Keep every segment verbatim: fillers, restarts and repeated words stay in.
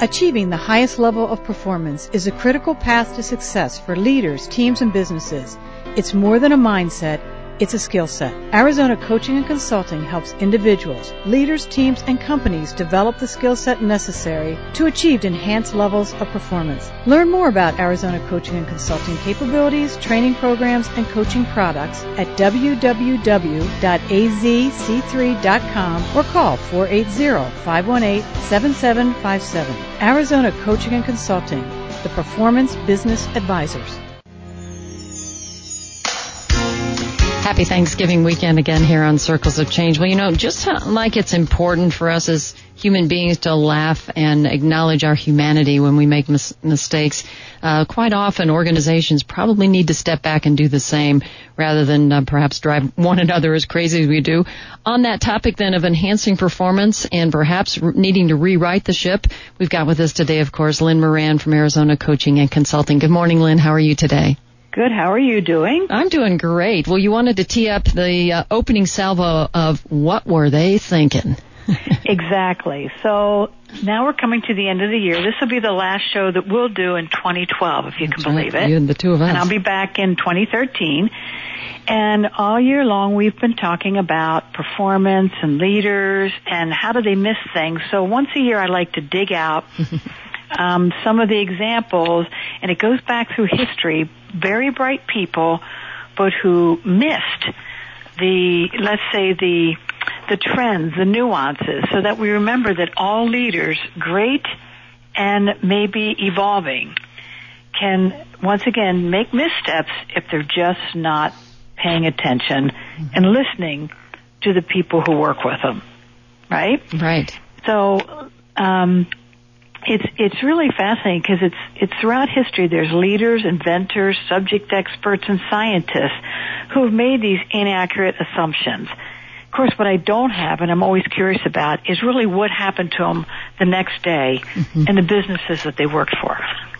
Achieving the highest level of performance is a critical path to success for leaders, teams, and businesses. It's more than a mindset. It's a skill set. Arizona Coaching and Consulting helps individuals, leaders, teams, and companies develop the skill set necessary to achieve enhanced levels of performance. Learn more about Arizona Coaching and Consulting capabilities, training programs, and coaching products at w w w dot a z c three dot com or call four eight zero, five one eight, seven seven five seven. Arizona Coaching and Consulting, the Performance Business Advisors. Happy Thanksgiving weekend again here on Circles of Change. Well, you know, just like it's important for us as human beings to laugh and acknowledge our humanity when we make mis- mistakes, uh, quite often organizations probably need to step back and do the same rather than uh, perhaps drive one another as crazy as we do. On that topic then of enhancing performance and perhaps re- needing to rewrite the ship, we've got with us today, of course, Lynn Moran from Arizona Coaching and Consulting. Good morning, Lynn. How are you today? Good. How are you doing? I'm doing great. Well, you wanted to tee up the uh, opening salvo of what were they thinking? Exactly. So now we're coming to the end of the year. This will be the last show that we'll do in twenty twelve, if you That's can believe right. it. You and the two of us. And I'll be back in twenty thirteen. And all year long, we've been talking about performance and leaders and how do they miss things. So once a year, I like to dig out um, some of the examples, and it goes back through history. Very bright people, but who missed the, let's say, the the trends, the nuances, so that we remember that all leaders, great and maybe evolving, can once again make missteps if they're just not paying attention and listening to the people who work with them, right? Right. So, um, It's it's really fascinating because it's it's throughout history. There's leaders, inventors, subject experts, and scientists who have made these inaccurate assumptions. Of course, what I don't have, and I'm always curious about, is really what happened to them the next day mm-hmm. in the businesses that they worked for.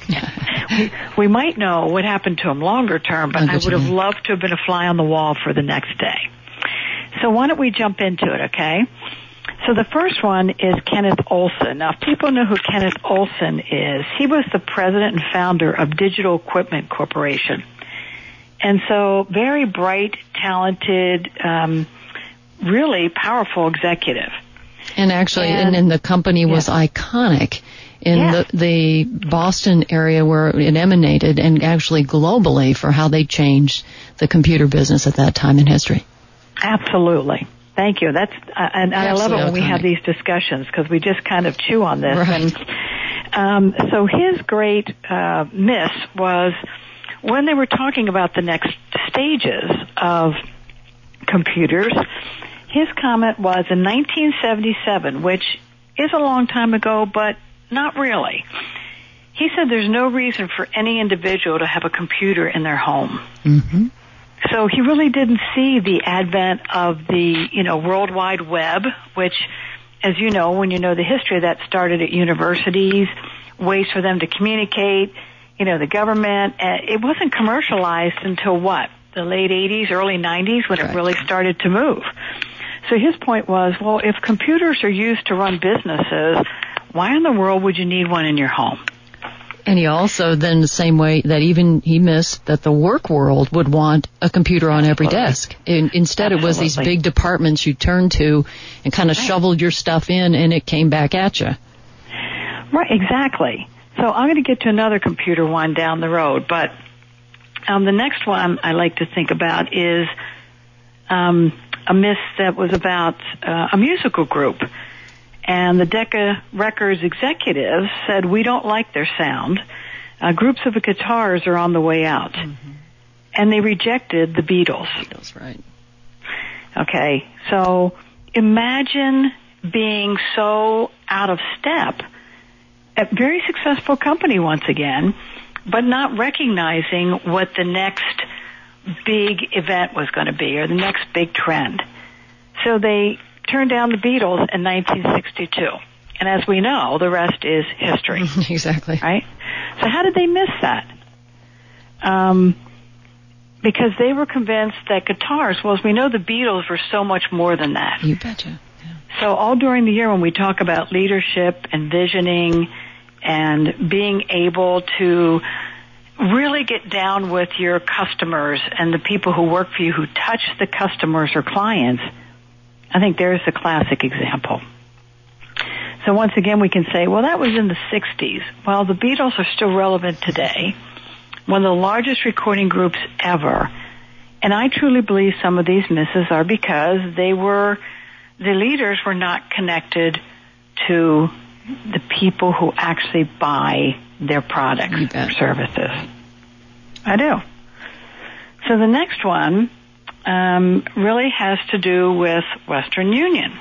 we, we might know what happened to them longer term, but I would have loved to have been a fly on the wall for the next day. So why don't we jump into it, okay? So the first one is Kenneth Olson. Now, if people know who Kenneth Olson is, he was the president and founder of Digital Equipment Corporation. And so very bright, talented, um, really powerful executive. And actually, and, and, and the company was yeah. iconic in yeah. the, the Boston area where it emanated and actually globally for how they changed the computer business at that time in history. Absolutely. Thank you. That's uh, and, and I love it when we have these discussions because we just kind of chew on this. Right. And um, so his great uh, miss was when they were talking about the next stages of computers. His comment was in nineteen seventy-seven, which is a long time ago, but not really. He said there's no reason for any individual to have a computer in their home. Mm-hmm. So he really didn't see the advent of the, you know, World Wide Web, which, as you know, when you know the history of that, started at universities, ways for them to communicate, you know, the government. Uh, it wasn't commercialized until what? The late eighties, early nineties, when right. it really started to move. So his point was, well, if computers are used to run businesses, why in the world would you need one in your home? And he also, then the same way that even he missed that the work world would want a computer on every Absolutely. desk. In, instead, Absolutely. it was these big departments you turned to and kind of right. shoveled your stuff in, and it came back at you. Right, exactly. So I'm going to get to another computer one down the road, but um, the next one I like to think about is um, a miss that was about uh, a musical group. And the Decca Records executives said, we don't like their sound. Uh, groups of guitars are on the way out. Mm-hmm. And they rejected the Beatles. That's right. Okay, so imagine being so out of step. A very successful company once again, but not recognizing what the next big event was going to be or the next big trend. So they turned down the Beatles in nineteen sixty-two. And as we know, the rest is history. Exactly. Right? So how did they miss that? Um, because they were convinced that guitars, well, as we know, the Beatles were so much more than that. You betcha. Yeah. So all during the year when we talk about leadership and visioning and being able to really get down with your customers and the people who work for you who touch the customers or clients, I think there's a classic example. So once again, we can say, well, that was in the sixties. Well, the Beatles are still relevant today, one of the largest recording groups ever. And I truly believe some of these misses are because they were, the leaders were not connected to the people who actually buy their products or services. I do. So the next one um, really has to do with Western Union.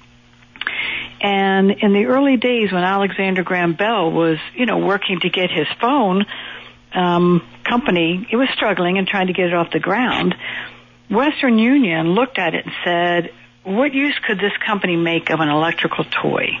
And in the early days when Alexander Graham Bell was, you know, working to get his phone um, company, it was struggling and trying to get it off the ground. Western Union looked at it and said, what use could this company make of an electrical toy?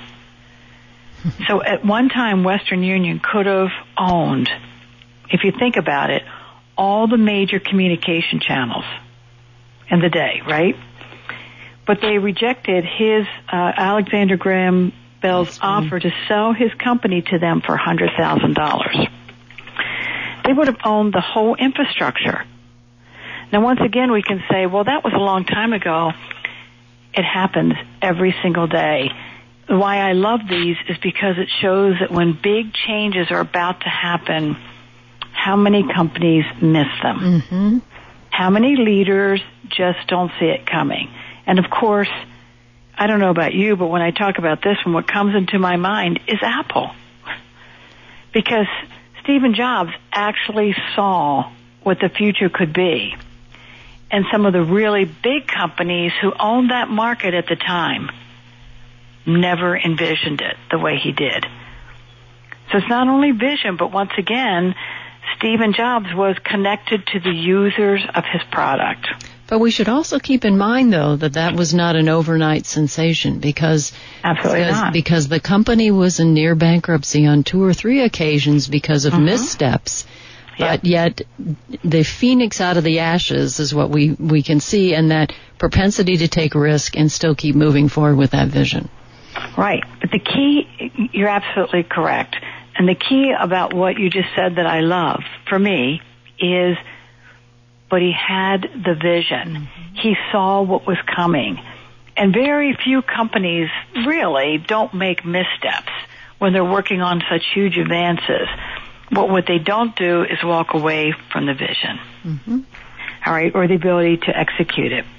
So at one time, Western Union could have owned, if you think about it, all the major communication channels in the day, right? But they rejected his, uh, Alexander Graham Bell's offer to sell his company to them for one hundred thousand dollars. They would have owned the whole infrastructure. Now, once again, we can say, well, that was a long time ago. It happens every single day. Why I love these is because it shows that when big changes are about to happen, how many companies miss them. Mm-hmm. How many leaders just don't see it coming. And of course, I don't know about you, but when I talk about this one, what comes into my mind is Apple. Because Stephen Jobs actually saw what the future could be. And some of the really big companies who owned that market at the time never envisioned it the way he did. So it's not only vision, but once again, Stephen Jobs was connected to the users of his product. But we should also keep in mind, though, that that was not an overnight sensation because, Absolutely because, not. because the company was in near bankruptcy on two or three occasions because of mm-hmm. missteps. But yet, the phoenix out of the ashes is what we, we can see, and that propensity to take risk and still keep moving forward with that vision. Right. But the key, you're absolutely correct. And the key about what you just said that I love, for me, is, but he had the vision. Mm-hmm. He saw what was coming. And very few companies really don't make missteps when they're working on such huge advances. But what they don't do is walk away from the vision, mm-hmm. all right, or the ability to execute it.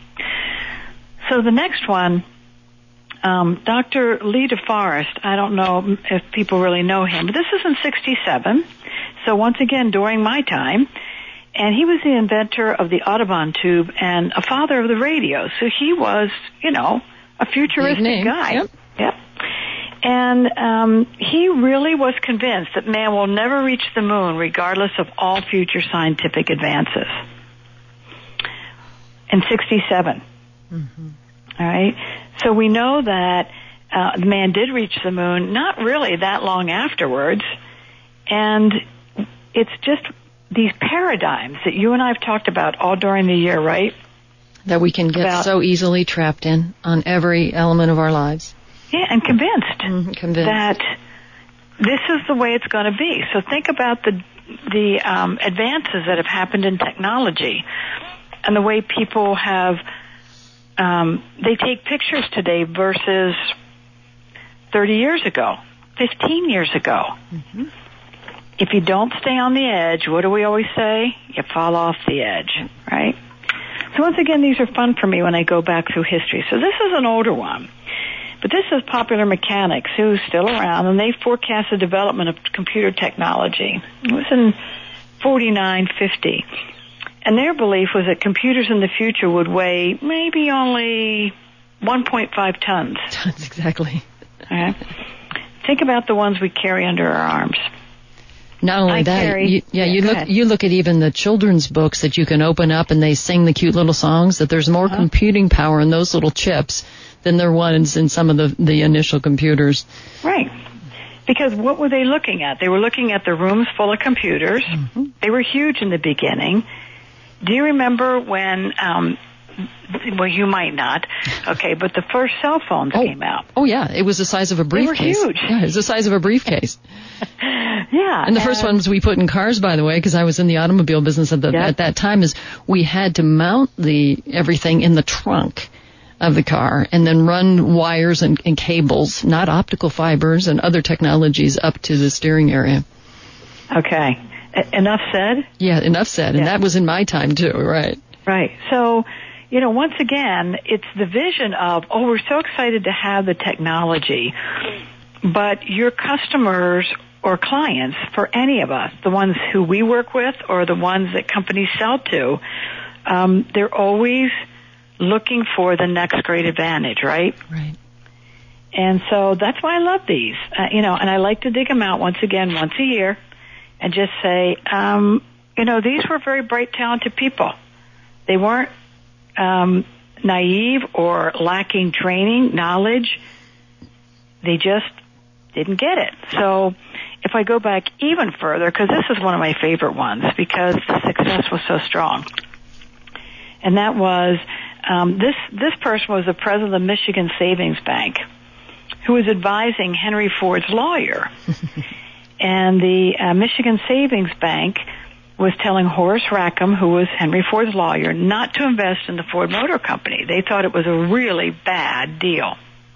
So the next one, um, Doctor Lee DeForest, I don't know if people really know him, but this is in sixty-seven, so once again during my time, and he was the inventor of the Audubon tube and a father of the radio, so he was, you know, a futuristic guy. Yep. Yep. And um, he really was convinced that man will never reach the moon regardless of all future scientific advances. In sixty-seven. Mm-hmm. All right? So we know that uh, man did reach the moon not really that long afterwards. And it's just these paradigms that you and I have talked about all during the year, right? That we can get about, so easily trapped in on every element of our lives. Yeah, and convinced, mm-hmm, convinced. that this is the way it's going to be. So think about the the um, advances that have happened in technology and the way people have, um, they take pictures today versus thirty years ago, fifteen years ago. Mm-hmm. If you don't stay on the edge, what do we always say? You fall off the edge, right? So once again, these are fun for me when I go back through history. So this is an older one. But this is Popular Mechanics, who's still around, and they forecast the development of computer technology. It was in forty-nine fifty. And their belief was that computers in the future would weigh maybe only one point five tons. Tons, exactly. Okay. Think about the ones we carry under our arms. Not only I that, carry, you, yeah, yeah, you look ahead. you look at even the children's books that you can open up and they sing the cute little songs, that there's more uh-huh. computing power in those little chips than there was in some of the, the initial computers. Right. Because what were they looking at? They were looking at the rooms full of computers. Mm-hmm. They were huge in the beginning. Do you remember when um, well, you might not. Okay, but the first cell phones oh, came out. Oh, yeah. It was the size of a briefcase. They were huge. Yeah, it was the size of a briefcase. Yeah. And the first ones we put in cars, by the way, because I was in the automobile business at, the, yep. at that time, is we had to mount the everything in the trunk of the car and then run wires and, and cables, not optical fibers and other technologies, up to the steering area. Okay. E- enough said? Yeah, enough said. And yeah. that was in my time, too, right? Right. So, you know, once again, it's the vision of, oh, we're so excited to have the technology, but your customers or clients, for any of us, the ones who we work with or the ones that companies sell to, um, they're always looking for the next great advantage, right? Right. And so that's why I love these, uh, you know, and I like to dig them out once again, once a year, and just say, um, you know, these were very bright, talented people. They weren't um, naive or lacking training, knowledge. They just didn't get it. So if I go back even further, because this is one of my favorite ones because the success was so strong, and that was um, this this person was the president of the Michigan Savings Bank, who was advising Henry Ford's lawyer. And the uh, Michigan Savings Bank was telling Horace Rackham, who was Henry Ford's lawyer, not to invest in the Ford Motor Company. They thought it was a really bad deal.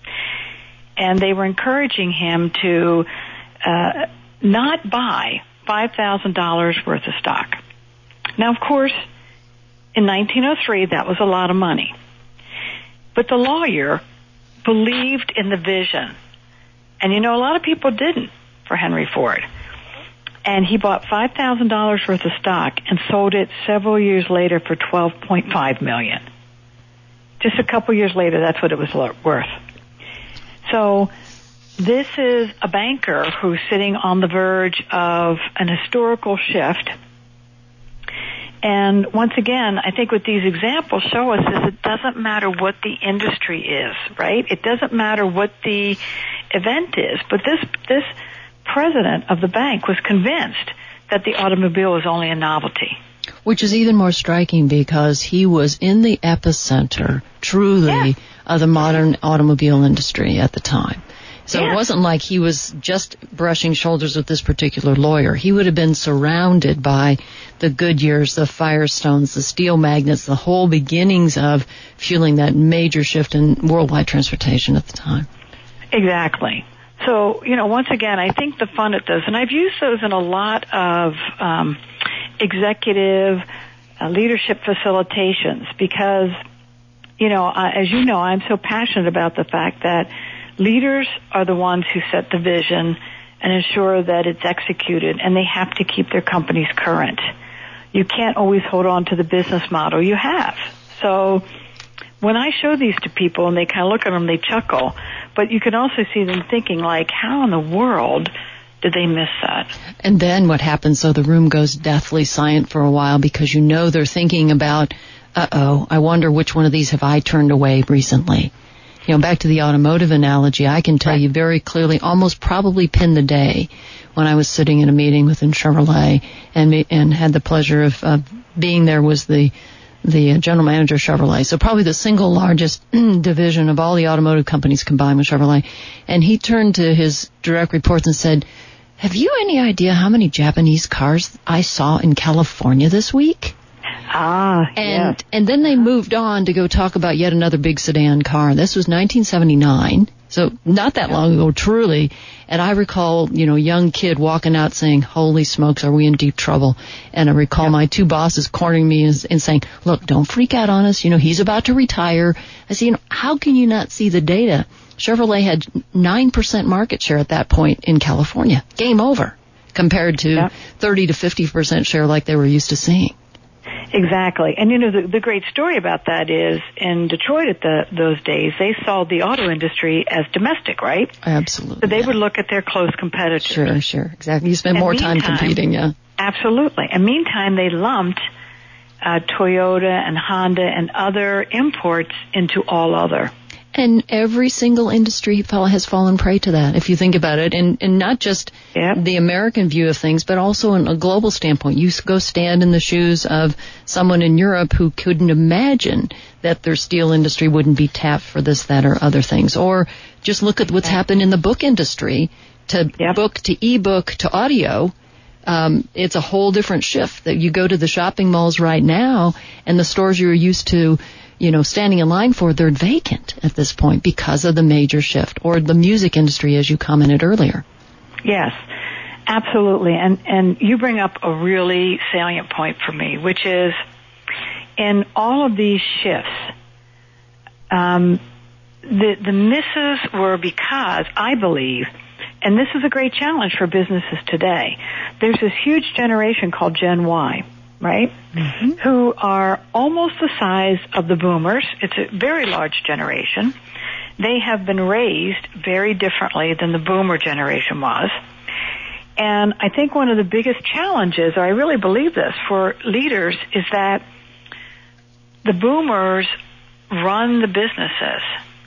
And they were encouraging him to uh, not buy five thousand dollars worth of stock. Now, of course, in nineteen oh three, that was a lot of money. But the lawyer believed in the vision. And, you know, a lot of people didn't for Henry Ford. And he bought five thousand dollars worth of stock and sold it several years later for twelve point five million dollars. Just a couple years later, that's what it was worth. So this is a banker who's sitting on the verge of an historical shift. And once again, I think what these examples show us is it doesn't matter what the industry is, right? It doesn't matter what the event is. But this this president of the bank was convinced that the automobile was only a novelty. Which is even more striking because he was in the epicenter, truly, yeah. of the modern automobile industry at the time. So yeah. It wasn't like he was just brushing shoulders with this particular lawyer. He would have been surrounded by the Goodyears, the Firestones, the steel magnets, the whole beginnings of fueling that major shift in worldwide transportation at the time. Exactly. So, you know, once again, I think the fun at this, and I've used those in a lot of um, executive uh, leadership facilitations because, you know, uh, as you know, I'm so passionate about the fact that leaders are the ones who set the vision and ensure that it's executed, and they have to keep their companies current. You can't always hold on to the business model you have. So when I show these to people and they kind of look at them, they chuckle, but you can also see them thinking like, how in the world did they miss that? And then what happens, so the room goes deathly silent for a while because you know they're thinking about, uh-oh, I wonder which one of these have I turned away recently. You know, back to the automotive analogy, I can tell right. you very clearly, almost probably pin the day when I was sitting in a meeting within Chevrolet and and had the pleasure of uh, being there was the the general manager of Chevrolet. So probably the single largest division of all the automotive companies combined with Chevrolet. And he turned to his direct reports and said, have you any idea how many Japanese cars I saw in California this week? Ah, and yes. and then they moved on to go talk about yet another big sedan car. This was nineteen seventy-nine, so not that long ago, truly. And I recall, you know, a young kid walking out saying, "Holy smokes, are we in deep trouble?" And I recall yep. my two bosses cornering me and, and saying, "Look, don't freak out on us. You know, he's about to retire." I said, "You know, how can you not see the data?" Chevrolet had nine percent market share at that point in California. Game over compared to yep. thirty to fifty percent share like they were used to seeing. Exactly. And, you know, the, the great story about that is in Detroit at the, those days, they saw the auto industry as domestic, right? Absolutely. So they yeah. would look at their close competitors. Sure, sure. Exactly. You spend and more time competing, yeah. Absolutely. And meantime, they lumped uh, Toyota and Honda and other imports into all other. And every single industry has fallen prey to that, if you think about it, and, and not just yep. the American view of things, but also in a global standpoint. You go stand in the shoes of someone in Europe who couldn't imagine that their steel industry wouldn't be tapped for this, that, or other things. Or just look at what's happened in the book industry, to yep. book, to ebook, to audio. Um, it's a whole different shift that you go to the shopping malls right now, and the stores you're used to, you know, standing in line for, they're vacant at this point because of the major shift, or the music industry, as you commented earlier. Yes, absolutely. And, and you bring up a really salient point for me, which is in all of these shifts, um, the, the misses were because, I believe, and this is a great challenge for businesses today, there's this huge generation called Gen Y, right? Mm-hmm. Who are almost the size of the boomers. It's a very large generation. They have been raised very differently than the boomer generation was. And I think one of the biggest challenges, or I really believe this, for leaders is that the boomers run the businesses,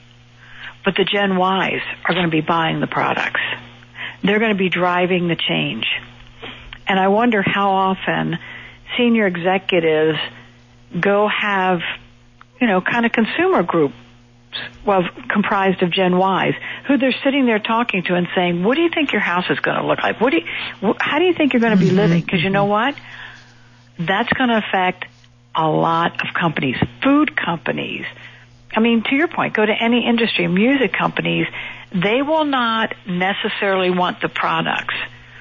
but the Gen Ys are going to be buying the products. They're going to be driving the change. And I wonder how often senior executives go have, you know, kind of consumer groups, well, comprised of Gen Ys, who they're sitting there talking to and saying, what do you think your house is going to look like? What do you, how do you think you're going to be living? Because you know what? That's going to affect a lot of companies, food companies. I mean, to your point, go to any industry, music companies, they will not necessarily want the products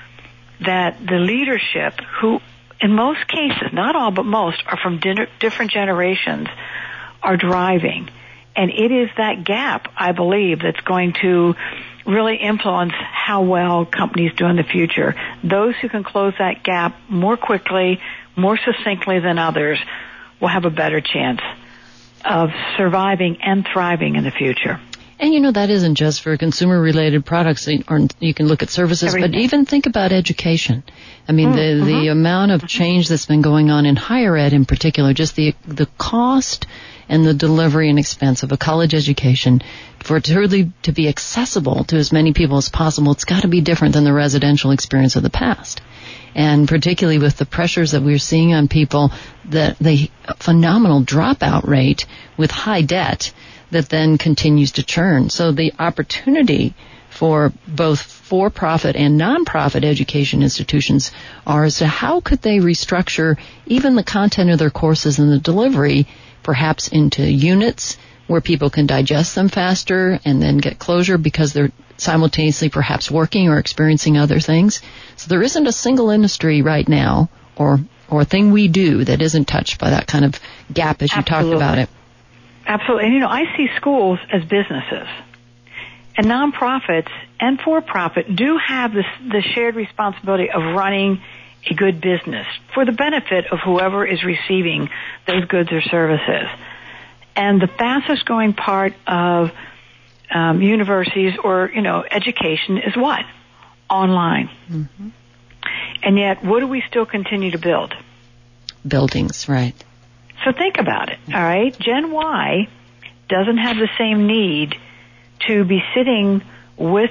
that the leadership, who in most cases, not all but most, are from different generations, are driving. And it is that gap, I believe, that's going to really influence how well companies do in the future. Those who can close that gap more quickly, more succinctly than others, will have a better chance of surviving and thriving in the future. And, you know, that isn't just for consumer-related products, or you can look at services, Everything. But even think about education. I mean, mm, the, uh-huh. the amount of change that's been going on in higher ed in particular, just the the cost and the delivery and expense of a college education, for it to really to be accessible to as many people as possible, it's got to be different than the residential experience of the past. And particularly with the pressures that we're seeing on people, the, the phenomenal dropout rate with high debt that then continues to churn. So the opportunity for both for-profit and non-profit education institutions are as to how could they restructure even the content of their courses and the delivery perhaps into units where people can digest them faster and then get closure because they're simultaneously perhaps working or experiencing other things. So there isn't a single industry right now or or thing we do that isn't touched by that kind of gap as you Absolutely. talked about it. Absolutely. And, you know, I see schools as businesses. And nonprofits and for-profit do have this, the shared responsibility of running a good business for the benefit of whoever is receiving those goods or services. And the fastest growing part of um, universities or, you know, education is what? Online. Mm-hmm. And yet, what do we still continue to build? Buildings, right. So think about it, all right? Gen Y doesn't have the same need to be sitting with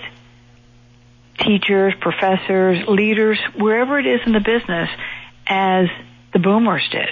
teachers, professors, leaders, wherever it is in the business, as the boomers did.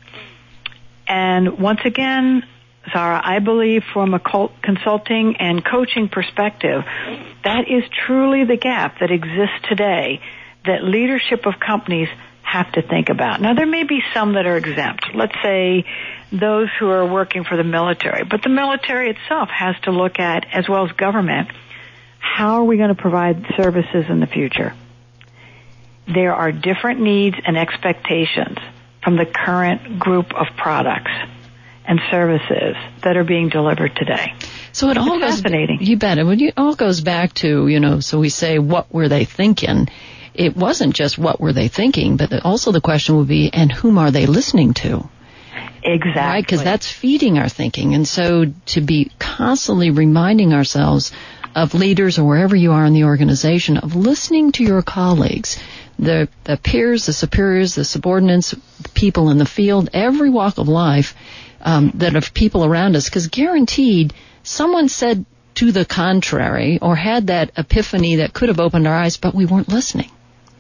And once again, Zara, I believe from a consulting and coaching perspective, that is truly the gap that exists today that leadership of companies have to think about. Now, there may be some that are exempt. Let's say those who are working for the military. But the military itself has to look at, as well as government, how are we going to provide services in the future? There are different needs and expectations from the current group of products and services that are being delivered today. So it all it's goes, fascinating. You bet. It all goes back to, you know, so we say, what were they thinking? It wasn't just what were they thinking, but also the question would be, and whom are they listening to? Exactly. Right, because that's feeding our thinking. And so to be constantly reminding ourselves of leaders or wherever you are in the organization, of listening to your colleagues, the, the peers, the superiors, the subordinates, people in the field, every walk of life, um, that are people around us, because guaranteed someone said to the contrary or had that epiphany that could have opened our eyes, but we weren't listening.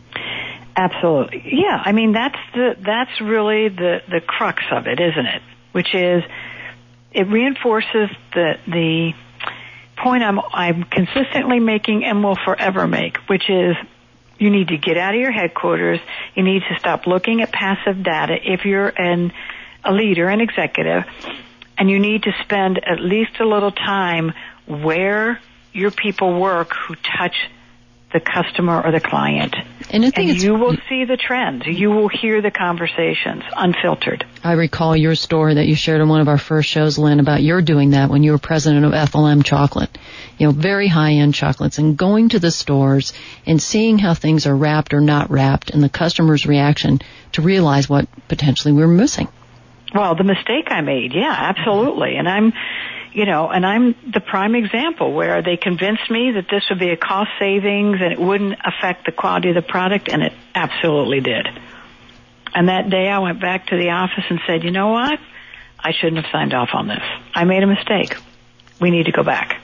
Absolutely. Yeah, I mean, that's the that's really the, the crux of it, isn't it? Which is it reinforces the the point I'm I'm consistently making and will forever make, which is you need to get out of your headquarters. You need to stop looking at passive data if you're an, a leader, an executive, and you need to spend at least a little time where your people work who touch the customer or the client. And, I think and you will see the trends. You will hear the conversations unfiltered. I recall your story that you shared on one of our first shows, Lynn, about your doing that when you were president of F L M Chocolate. You know, very high-end chocolates, and going to the stores and seeing how things are wrapped or not wrapped and the customer's reaction to realize what potentially we were missing. Well, the mistake I made, yeah, absolutely. And I'm, you know, and I'm the prime example where they convinced me that this would be a cost savings and it wouldn't affect the quality of the product, and it absolutely did. And that day I went back to the office and said, you know what? I shouldn't have signed off on this. I made a mistake. We need to go back.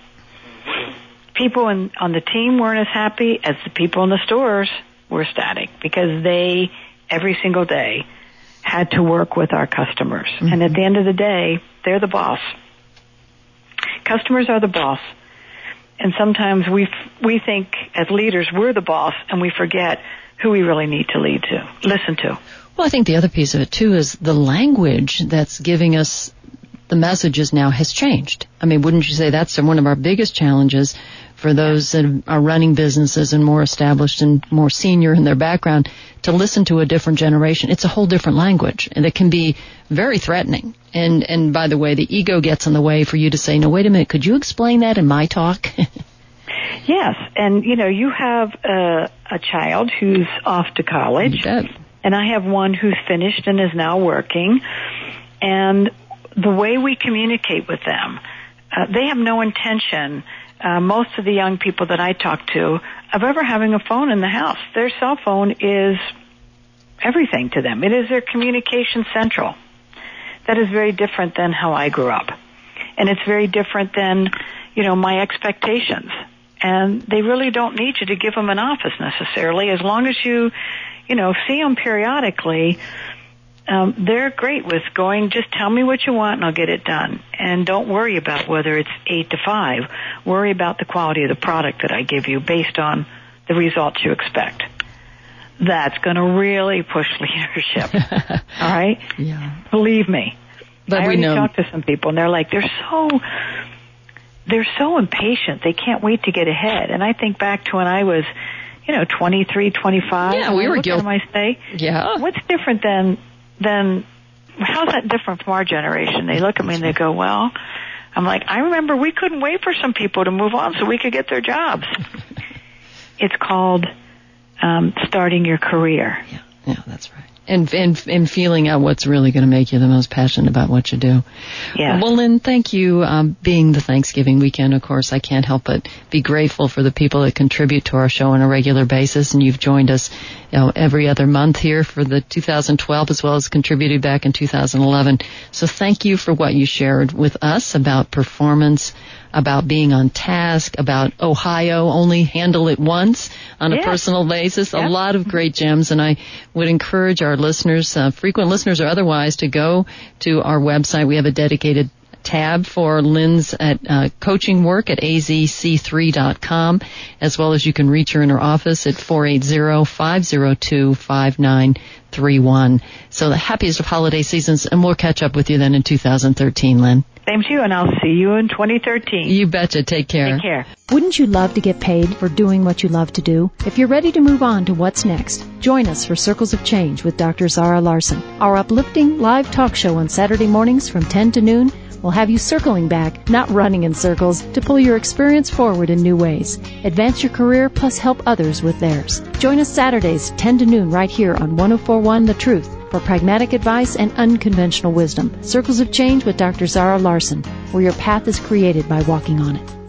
People in, on the team weren't as happy as the people in the stores were ecstatic because they, every single day, had to work with our customers. Mm-hmm. And at the end of the day, they're the boss. Customers are the boss. And sometimes we we think as leaders we're the boss and we forget who we really need to lead to, listen to. Well, I think the other piece of it, too, is the language that's giving us the messages now has changed. I mean, wouldn't you say that's one of our biggest challenges for those that are running businesses and more established and more senior in their background to listen to a different generation? It's a whole different language, and it can be very threatening. And, and by the way, the ego gets in the way for you to say, no, wait a minute, could you explain that in my talk? Yes, and, you know, you have a, a child who's off to college, and I have one who's finished and is now working, and the way we communicate with them, uh, they have no intention, uh, most of the young people that I talk to, of ever having a phone in the house. Their cell phone is everything to them. It is their communication central. That is very different than how I grew up. And it's very different than, you know, my expectations. And they really don't need you to give them an office necessarily. As long as you, you know, see them periodically, um, they're great with going, just tell me what you want and I'll get it done. And don't worry about whether it's eight to five. Worry about the quality of the product that I give you based on the results you expect. That's going to really push leadership. All right? Yeah. Believe me. But I we already know. talked to some people and they're like, they're so, they're so impatient. They can't wait to get ahead. And I think back to when I was, you know, twenty-three, twenty-five. Yeah, we were guilty. I say, yeah. What's different than, than, how's that different from our generation? They look at me and they go, well, I'm like, I remember we couldn't wait for some people to move on so we could get their jobs. It's called um, starting your career. Yeah, yeah, that's right. And, and and feeling out what's really going to make you the most passionate about what you do. Yeah. Well, Lynn, thank you. Um, being the Thanksgiving weekend, of course, I can't help but be grateful for the people that contribute to our show on a regular basis. And you've joined us, you know, every other month here for the two thousand twelve, as well as contributed back in two thousand eleven. So thank you for what you shared with us about performance, about being on task, about Ohio, only handle it once on a yeah. personal basis. Yeah. A lot of great gems, and I would encourage our listeners, uh, frequent listeners or otherwise, to go to our website. We have a dedicated tab for Lynn's at uh, coaching work at a z c three dot com, as well as you can reach her in her office at four eight zero, five zero two, five nine three one. So the happiest of holiday seasons, and we'll catch up with you then in two thousand thirteen, Lynn. Same to you, and I'll see you in twenty thirteen. You betcha. Take care. Take care. Wouldn't you love to get paid for doing what you love to do? If you're ready to move on to what's next, join us for Circles of Change with Doctor Zara Larson. Our uplifting live talk show on Saturday mornings from ten to noon will have you circling back, not running in circles, to pull your experience forward in new ways. Advance your career plus help others with theirs. Join us Saturdays, ten to noon, right here on one oh four point one The Truth for pragmatic advice and unconventional wisdom. Circles of Change with Doctor Zara Larson, where your path is created by walking on it.